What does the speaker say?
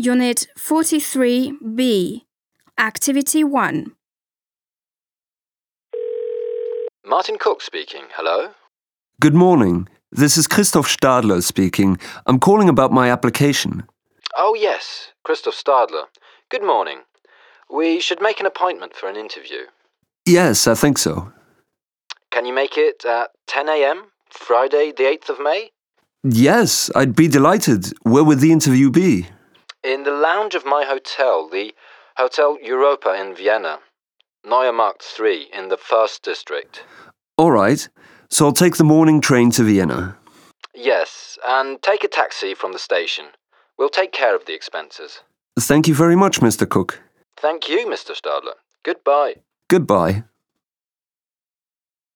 Unit 43B, Activity 1. Martin Cook speaking. Hello? Good morning. This is Christoph Stadler speaking. I'm calling about my application. Oh, yes, Christoph Stadler. Good morning. We should make an appointment for an interview. Yes, I think so. Can you make it at 10 a.m., Friday the 8th of May? Yes, I'd be delighted. Where would the interview be? In the lounge of my hotel, the Hotel Europa in Vienna. Neue Markt 3 in the 1st district. All right. So I'll take the morning train to Vienna. Yes, and take a taxi from the station. We'll take care of the expenses. Thank you very much, Mr. Cook. Thank you, Mr. Stadler. Goodbye. Goodbye.